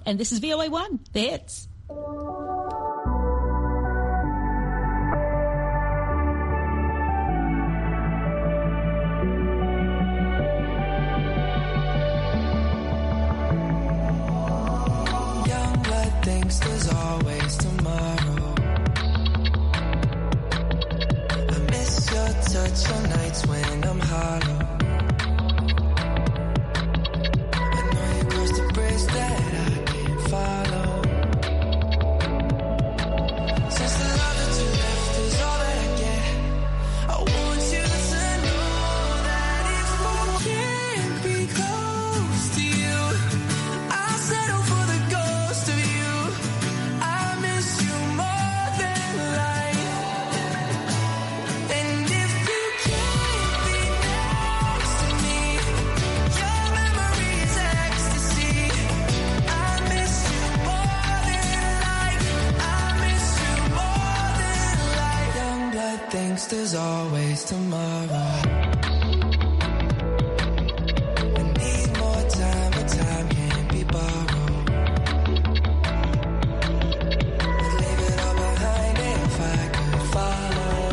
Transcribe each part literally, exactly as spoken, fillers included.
and this is V O A one, the hits. Young blood thinks there's always tomorrow. I miss your touch on nights when I'm hollow. That I can't follow. Since the love that you left is all that I get, I want you to know that if I can't be close to you, I'll settle for the ghost of you. I miss you more than life. And if you can't be next to me, your memory is ecstasy. Thinks there's always tomorrow. I need more time, but time can't be borrowed. I'd leave it all behind if I could follow.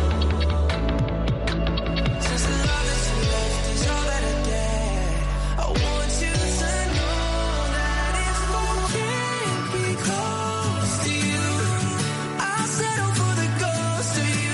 Since the love that you left is all that I get, I want you to know that if I can't be close to you, I'll settle for the ghost of you.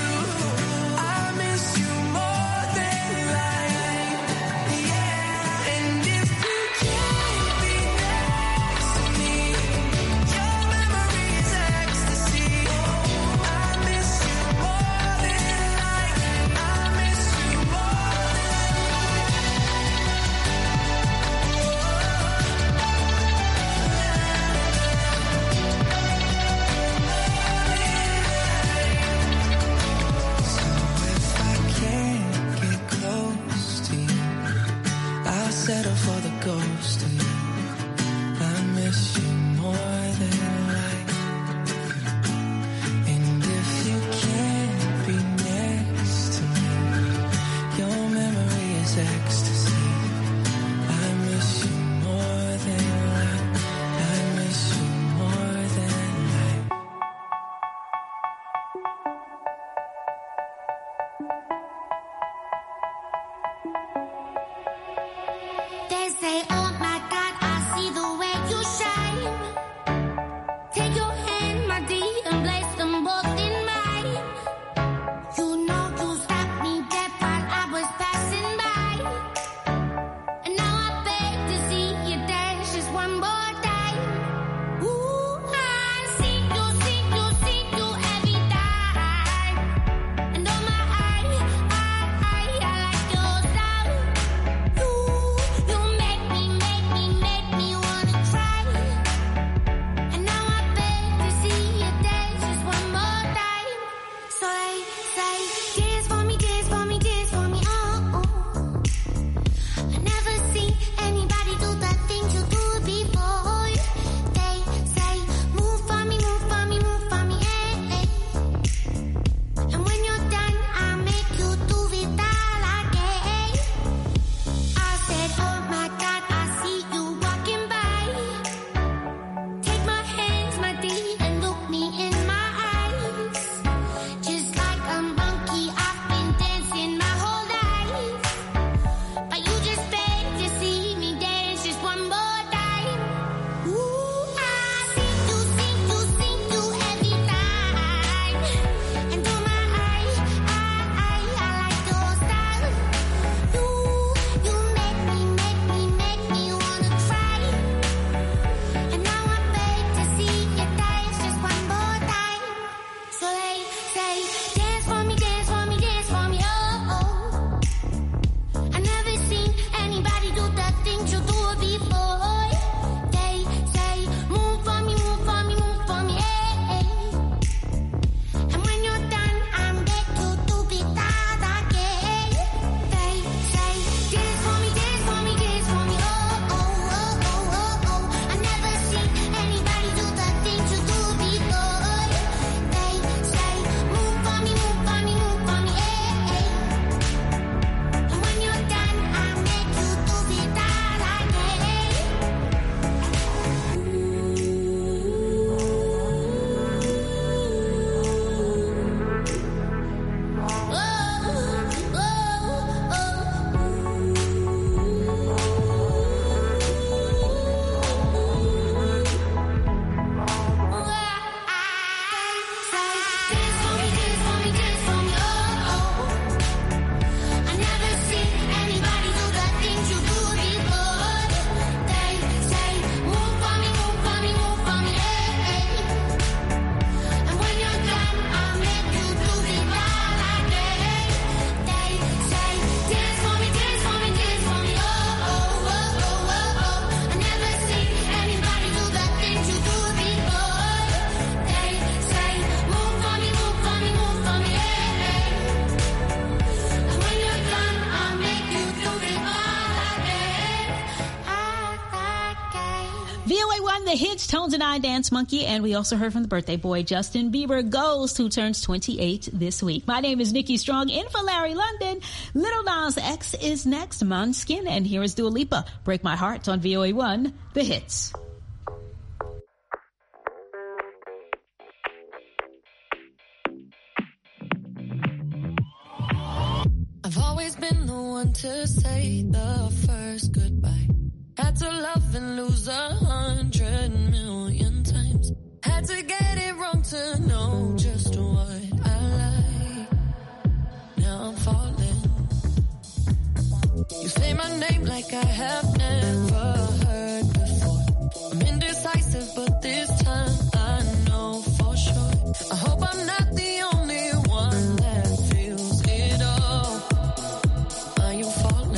Settle for the ghost of you. I miss you more than life. And if you can't be next to me, your memory is ecstasy. I miss you more than life. I miss you more than life. They say, oh my God, I see the way you shine. hits, Tones and I, Dance Monkey, and we also heard from the birthday boy, Justin Bieber Ghost, who turns twenty-eight this week. My name is Nikki Strong, in for Larry London. Little Nas X is next, Måneskin, and here is Dua Lipa, Break My Heart on V O A one, The Hits. I've always been the one to say the first goodbye. Had to love and lose a hundred million times. Had to get it wrong to know just what I like. Now I'm falling. You say my name like I have never heard before. I'm indecisive, but this time I know for sure. I hope I'm not the only one that feels it all. Are you falling?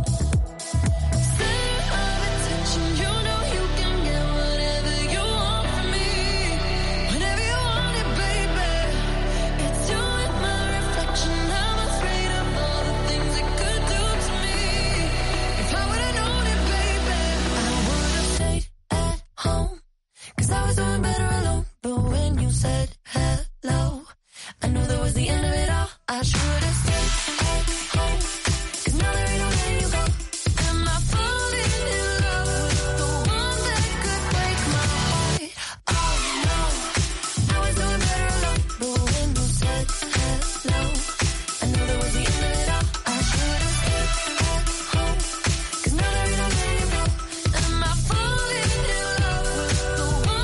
I was doing better alone, but when you said hello, I knew that was the end of it all. I should have stayed at home, 'cause now there ain't no letting you go. Am I falling in love with the one that could break my heart? Oh no, I was doing better alone, but when you said hello, I knew that was the end of it all. I should have stayed at home, 'cause now there ain't no letting you go. Am I falling in love with the one?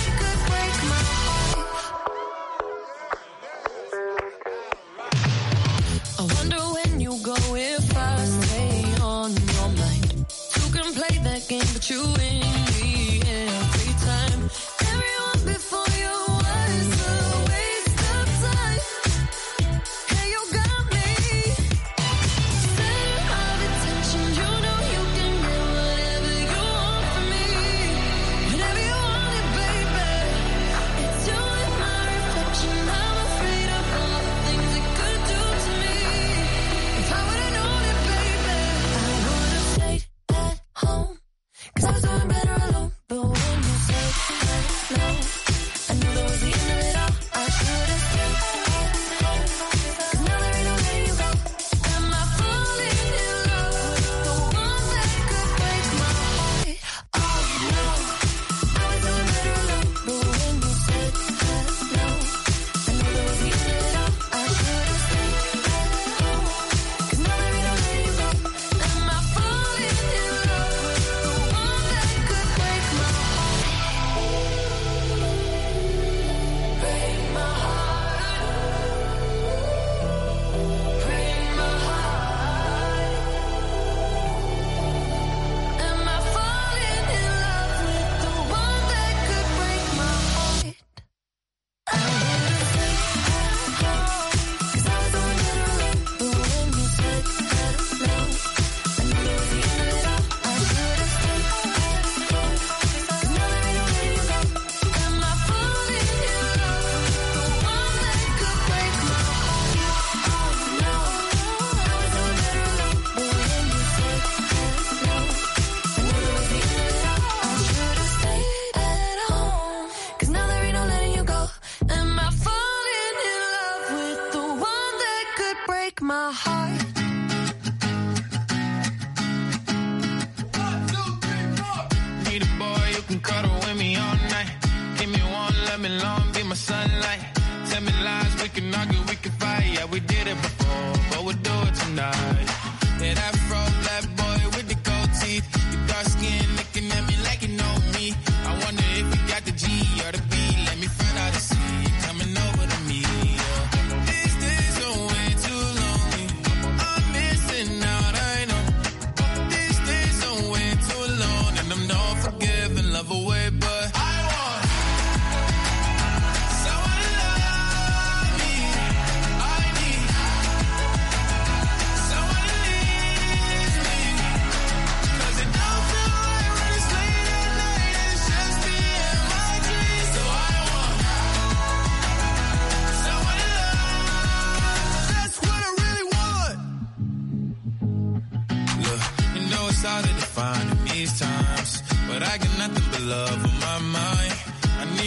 I wonder when you go if I stay on your mind. Two can play that game, but you win me every time. Everyone before you was a waste of time. Hey, you got me. Center of attention, you know you can get whatever you want from me. Whenever you want it, baby. It's you and my reflection. I'm afraid of all the things it could do to me. If I would've known it, baby, I would've stayed at home. 'Cause I was doing better alone. But when you said hello, I knew that was the end of it all. I should've stayed at home. 'Cause now there ain't no letting you go. Am I falling in love with the one that could break my heart? Oh no, I was doing better alone. But when you said hello, I knew that was the end of it all. I should've stayed at home. 'Cause now there ain't no letting you go. Am I falling in love with the one that could break my heart? Break my heart. Break my heart. Am I falling in love with the one that could break my heart? I would've stayed at home, 'cause I was doing better alone. But when you said hello, I knew that was the end of it all. I should've stayed at home, 'cause now there ain't no letting you go. Am I falling in love with the one that could break my heart? Oh no, I was doing better alone. But when you said hello, I knew that was the end of it all. I should've stayed at home, 'cause now there ain't no letting you go. Am I falling in love with the one that could break my heart? Need a boy you can cuddle with me all night. Give me one, let me long, be my sunlight. Tell me lies, we can argue, we can fight. Yeah, we did it before, but we'll do it tonight. Yeah, that fro black boy with the gold teeth. Your dark skin looking at me like you know me. I wonder if you got the G or the B. Let me find out and see you coming over to me. Yeah. These days are way too lonely. I'm missing out, I know. These days are way too long, and I'm not forgiving, love away, but I want someone to love me. I need someone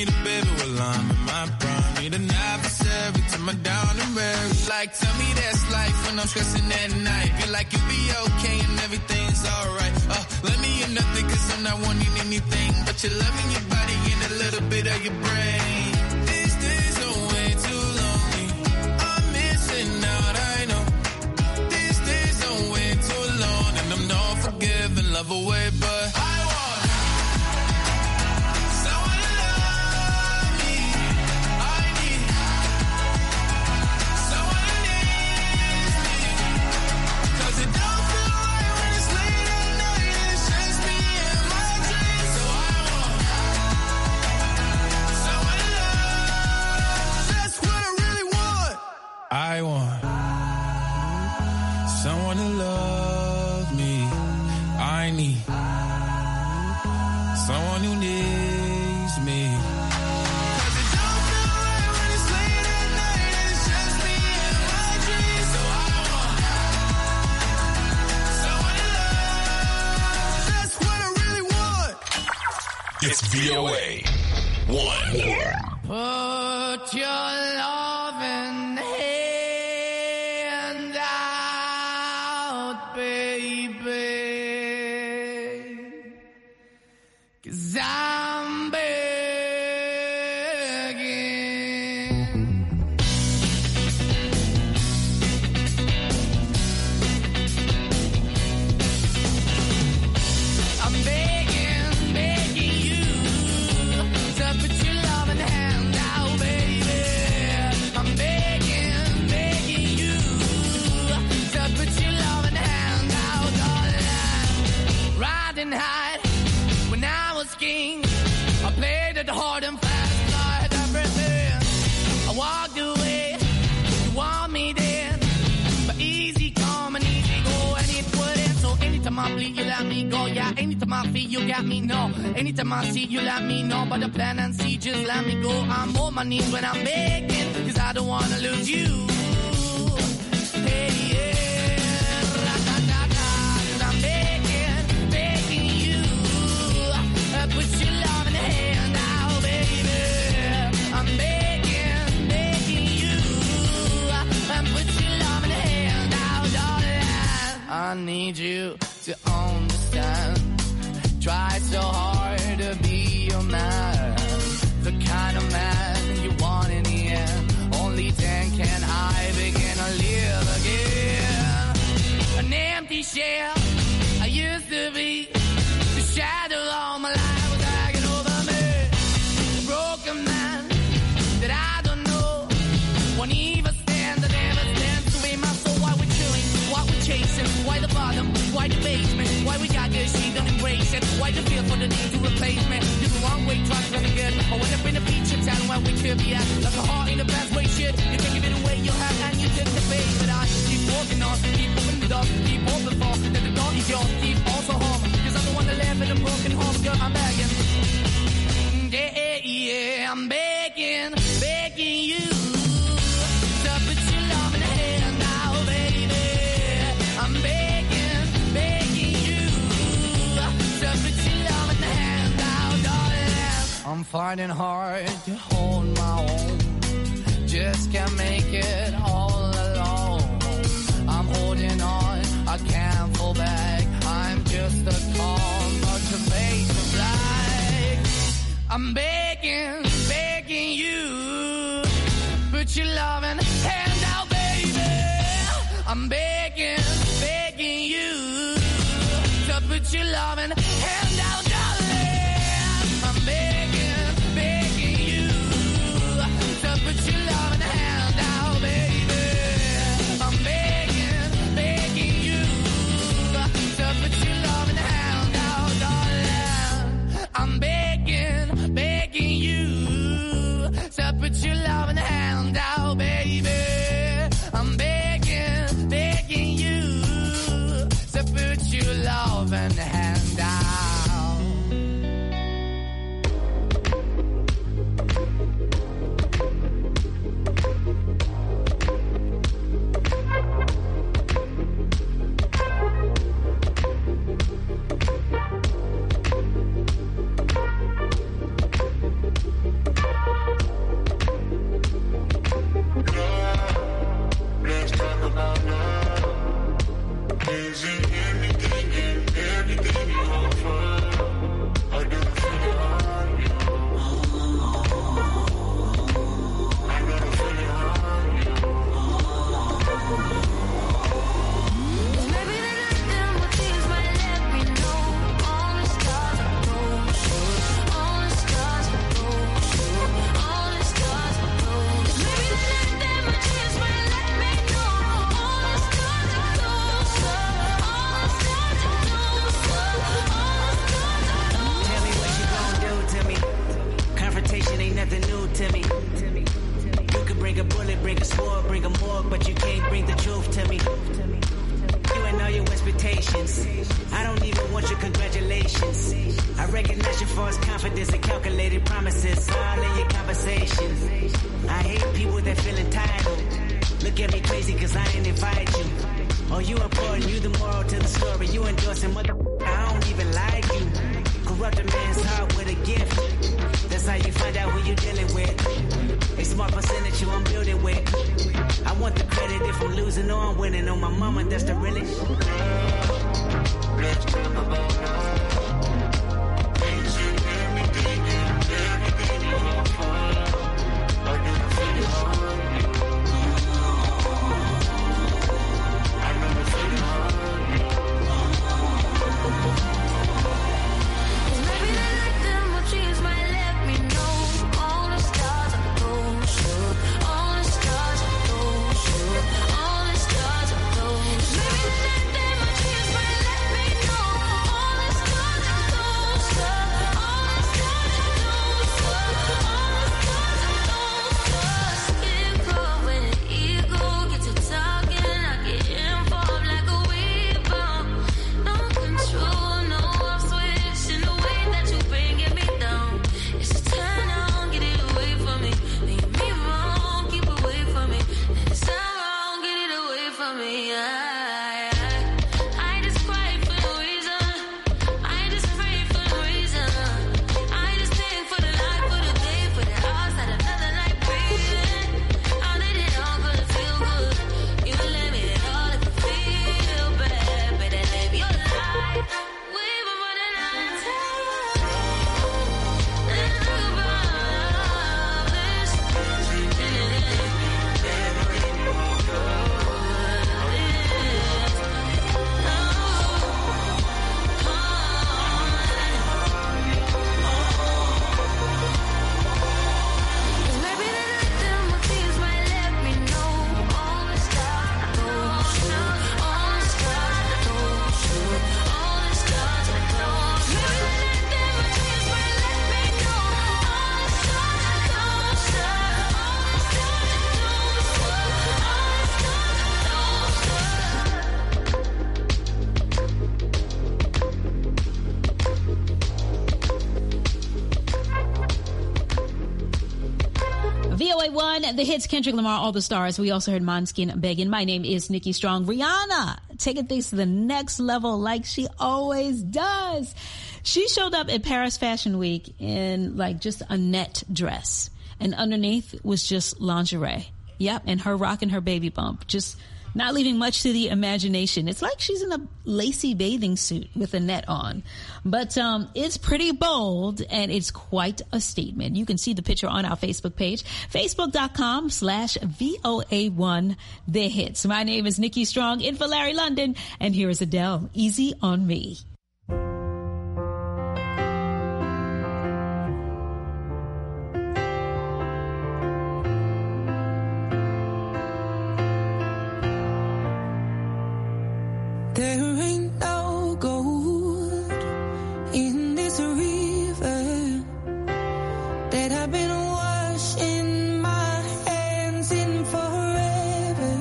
need a baby while I'm in my prime. Need an adversary to my down and weary. Like, tell me that's life when I'm stressing at night. Feel like you'll be okay and everything's alright. Uh, let me in nothing cause I'm not wanting anything but your love and your body and a little bit of your brain. These days are way too lonely. I'm missing out, I know. These days are way too long and I'm not forgiving love away, but I want someone to love me. I need someone who needs me. Cause it don't feel right when it's late at night and it's just me and my dreams. So I want someone to love. That's what I really want. I want someone to love me. I need someone who needs me. Cause it don't feel right when it's late at night and it's just me and my dreams. So I want someone to love. That's what I really want. It's V O A one. Put your loving hand out, baby. Cause I'm begging. I'm begging, begging you to put your loving hand out, baby. I'm begging, begging you to put your loving hand out, darling. Riding high when I was king, I played it hard and fast, I had everything. I walked away, you want me then, but easy come and easy go, and it wouldn't. So anytime I bleed, you let me go. Yeah, anytime I feel, you got me, no. Anytime I see, you let me know. But the plan and see, just let me go. I'm on my knees when I'm begging, cause I don't wanna lose you. Hey, yeah, ra-da-da-da, cause I'm begging, begging you. Uh, Put your loving hand out, baby. I'm begging, begging you. Uh, Put your loving hand out, darling. I need you to understand. Try so hard to be your man, the kind of man you want in the end. Only then can I begin to live again. An empty shell I used to be, the shadow all my life was hanging over me. A broken man that I don't know, won't even stand, I never stand to be my soul. Why we're chilling, why we're chasing, why the bottom, why the basement, why we got good, she don't embrace it. Why the feel for the need to replace me? You're the wrong way, trying to be good. I went up in a feature town where we could be at, like a heart in the best way, shit. You can give it away, you have, and you took the bait. But I keep walking on, keep opening the door, keep open for, that the door is yours, keep also home. Cause I'm the one that live in a broken home, girl, I'm begging. Yeah, yeah, I'm begging, begging you to put your love in the hand now, baby. I'm begging, begging you to put your love in the hand now, darling. I'm finding hard to hold my own, just can't make it all alone. I'm holding on, I can't fall back. I'm just a call, not to face the black. I'm begging, begging you, put your loving hand out, baby. I'm begging, begging you to put your loving hand out, darling. I'm begging, begging you to put your loving hand out, baby. I'm begging, begging you to put your loving hand out, darling. I'm begging, begging you to put your loving hand out, baby. I'm begging, begging you to put your loving hand out. patience. I don't even want your congratulations. I recognize your false confidence and calculated promises all in your conversation. I hate people that feel entitled. Look at me crazy cause I didn't invite you. Oh, you important, you the moral to the story. You endorsing mother, I don't even like you. Corrupt a man's heart with a gift. That's how you find out who you're dealing with. A smart percentage you I'm building with. I want the credit if I'm losing or I'm winning. On my mama, that's the realest. Let's talk about love. Everything, everything, everything on fire. I can feel it. I never feel it. Maybe the night them will change my let me know. All the stars are gold, sure. All the stars are gold, sure. All the stars are gold, sure. Maybe the night them will change my let me know. All the stars are gold, sure. All the stars are gold, sure. All the stars are gold, sure. Skin cold when an ego gets to talking, I get involved like a rebound. No control, no off switch in the way that you bringing me down. It's a turn on, get it away from me. Leave me wrong, keep away from me. And it's not wrong, get it away from me. I, I, I just cry for no reason. I just pray for no reason. I just think for the life, for the day, for the hours that another night breathing. I did it all gonna feel good. You let me it all if you feel bad. Better live your life. We were running out of time. Let's talk about this. Maybe the night them will change my let me know. All the stars are gold, sure. All the stars are gold, sure. All the stars are gold, sure. Maybe the night them will change my let me know. All the stars are gold, sure. All the stars are gold, sure. All the stars are gold, sure. V O A one, the hits, Kendrick Lamar, All the Stars. We also heard Måneskin begging. My name is Nikki Strong. Rihanna taking things to the next level like she always does. She showed up at Paris Fashion Week in like just a net dress, and underneath was just lingerie. Yep, and her rocking her baby bump, just not leaving much to the imagination. It's like she's in a lacy bathing suit with a net on. But um it's pretty bold, and it's quite a statement. You can see the picture on our Facebook page, facebook.com slash VOA1 The Hits. My name is Nikki Strong, in for Larry London, and here is Adele, Easy on Me. There ain't no gold in this river that I've been washing my hands in forever.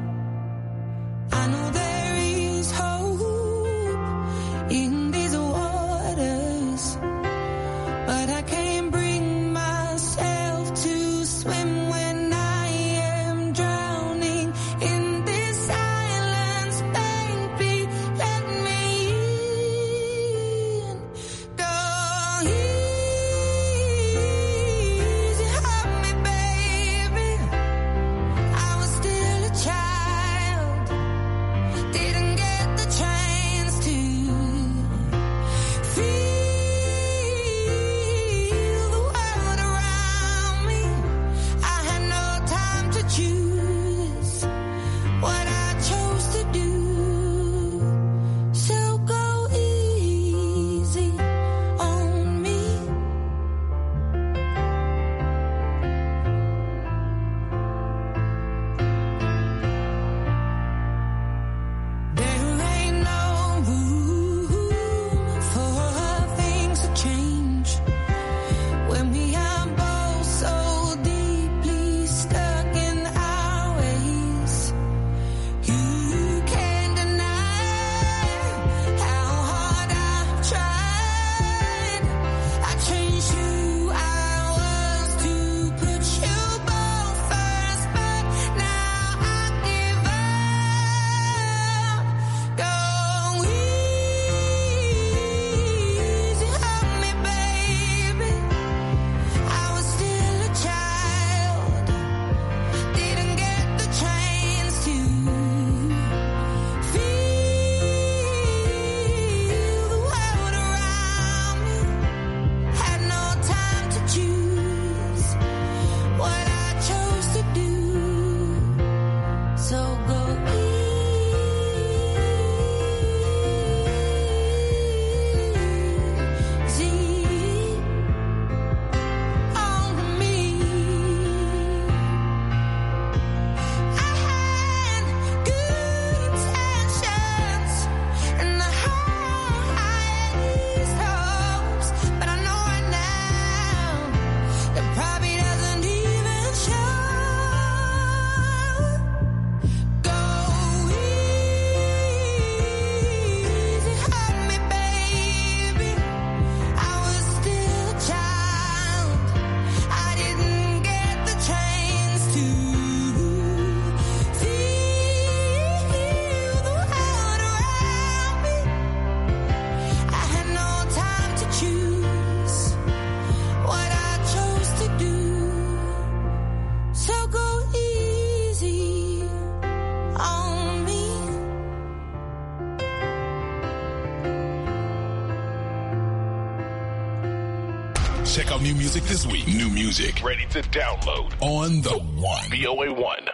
I know there is hope in these waters, but I can't bring myself to swim when I am drowning in this silence. Baby, let me in. Go easy Check out new music this week. New music ready to download on the One. V O A one.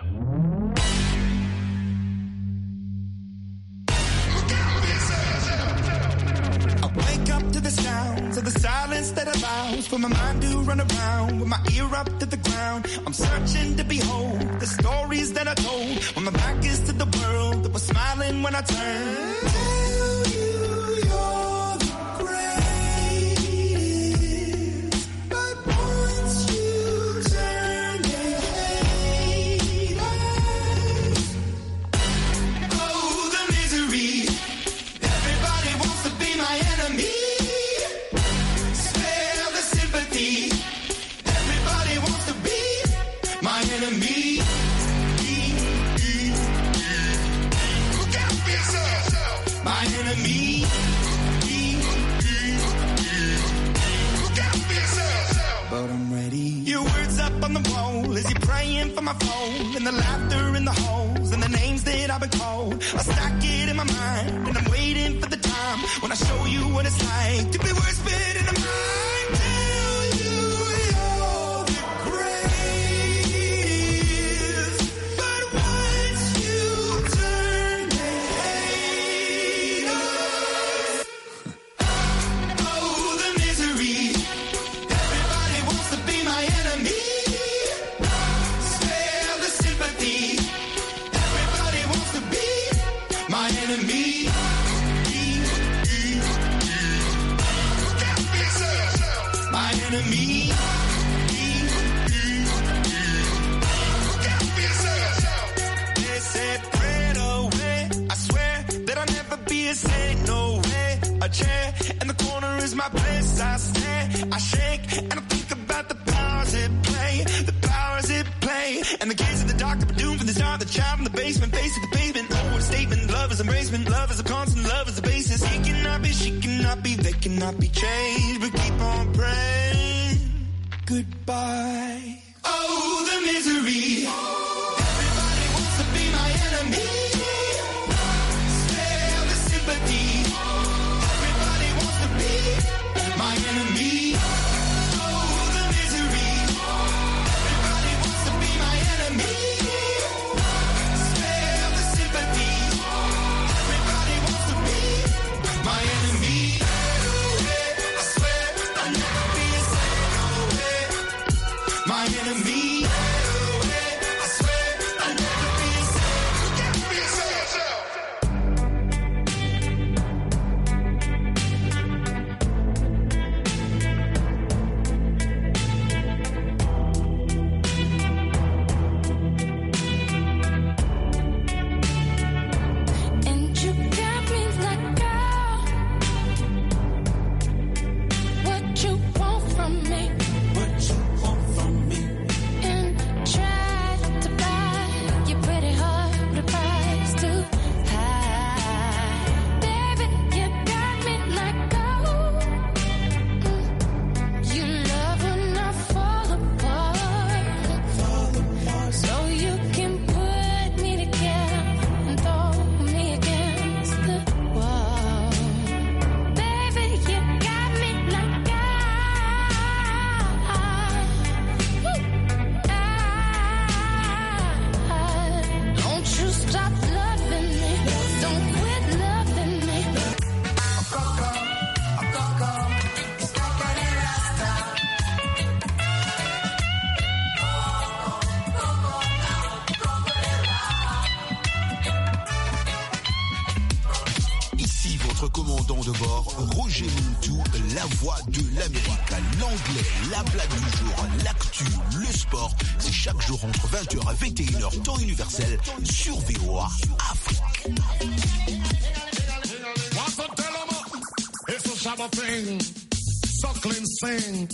Wake up to the sounds of the silence that allows for my mind to run around with my ear up to the ground. I'm searching to behold the stories that I told when my back is to the world that was smiling when I turned. Tell you you're the greatest, but once you turn, they hate us. Oh, the misery. Everybody wants to be my enemy. Spare the sympathy. Everybody wants to be my enemy. Look out for yourself. My enemy. Look out for yourself. But I'm ready. Your words up on the wall as you're praying for my phone. And the laughter in the holes and the names that I've been called. I stack it in my mind and I'm waiting for the time when I show you what it's like to be worse fit in a mind. Tell you you're the greatest, but once you turn, they hate us. Oh, the misery. Everybody wants to be my enemy. Spare the sympathy. Everybody wants to be my enemy. My enemy. They said, pray away. I swear that I'll never be a saint. No way. A chair in the corner is my place. I stare, I shake, and I think about the powers it play. The powers it play. And the kids at the doctor were doomed from the start. The child in the basement, face to the pavement. Oh, what a statement. Love is embracement. Love is a constant. Love is the basis. He cannot be, she cannot be, they cannot be changed. But keep on praying. Goodbye. Oh, the misery. Everybody wants to be my enemy. Spare the sympathy. Everybody wants to be my enemy. Oh, the misery. Everybody wants to be my enemy. Spare the sympathy. Everybody wants to be my enemy. I swear I'll never be a saint. No way. My enemy. I swear I'll never be a saint. You can't be a saint. And you got me like, girl, what you want from me? What you want from me? And try to buy your pretty heart with a price too high. Baby, you got me like gold. You love when I fall apart, so you can put me together and throw me against the wall. Baby, you got me like I. Don't you stop loving me. Don't quit loving me. Ici votre commandant de bord, Roger Mintou, la voix de l'Amérique, l'anglais, la blague du jour, l'actu, le sport. C'est chaque jour entre vingt heures et vingt et une heures, temps universel, sur V O A Afrique. What's up, tell 'em up? It's a Shabba thing. Suckling sing.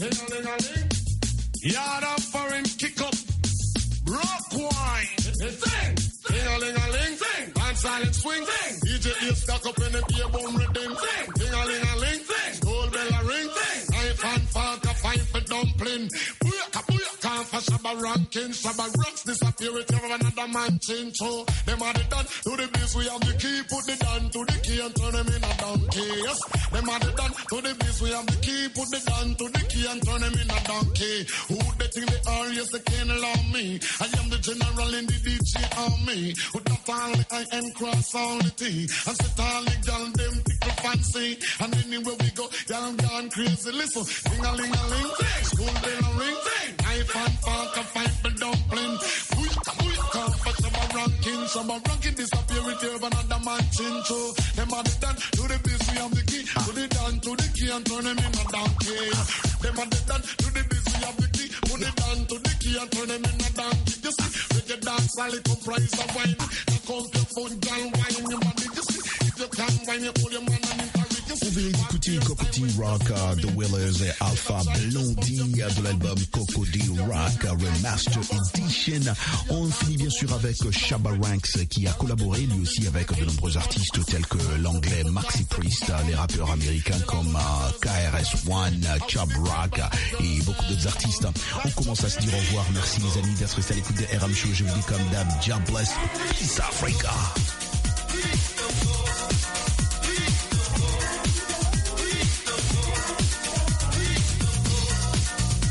Yard up for him, kick up. Rock wine. Sing. Ding-a-ling-a-ling. Sing. Dance silent swing. Sing. D J is stuck up in the beer bone rhythm. Sing. Ding-a-ling-a-ling. Sing. Gold bell a ring. Sing. Knife and fork a fight for dumpling. Booyaka, booyaka. time for Shabba ranking. Shabba rocks disappear with you another man change. So them are the done to the biz. We have the key, put the down to the key and turn them in a donkey. Yes, them are the done to the biz. We have the key, put the down to the key and turn them in a donkey. Who they think they are? Yes, they can't allow me. I am the general in the D J army. With the only I am cross all the T. And sit all the gal them tickle fancy. And anywhere we go, y'all gone crazy. Listen, ding-a-ling-a-ling, school bell a ring, knife and fork and fight for dumpling. Booyaka, booyaka, for Shabba ranking. Shabba ranking disappear with you another man chin. So them are the done to the biz. We have the key, put it down to the key and turn them in a donkey. Them are the done to the biz. We have the key, put it down to the key and turn them in a donkey. You see, reggae dance all it comprise of wine. Now come to phone, girl, wine your body. You see, if you can wine, you pull your man and encourage. On vient d'écouter Coco D Rock uh, The Willers et Alpha Blondie de l'album Coco D Rock Remaster Edition. On finit bien sûr avec Shabba Ranks qui a collaboré lui aussi avec de nombreux artistes tels que l'anglais Maxi Priest, les rappeurs américains comme uh, K R S One, Chub Rock et beaucoup d'autres artistes. On commence à se dire au revoir. Merci les amis d'être restés à l'écoute de R M Show. Je vous dis comme d'hab, God bless. Peace Africa.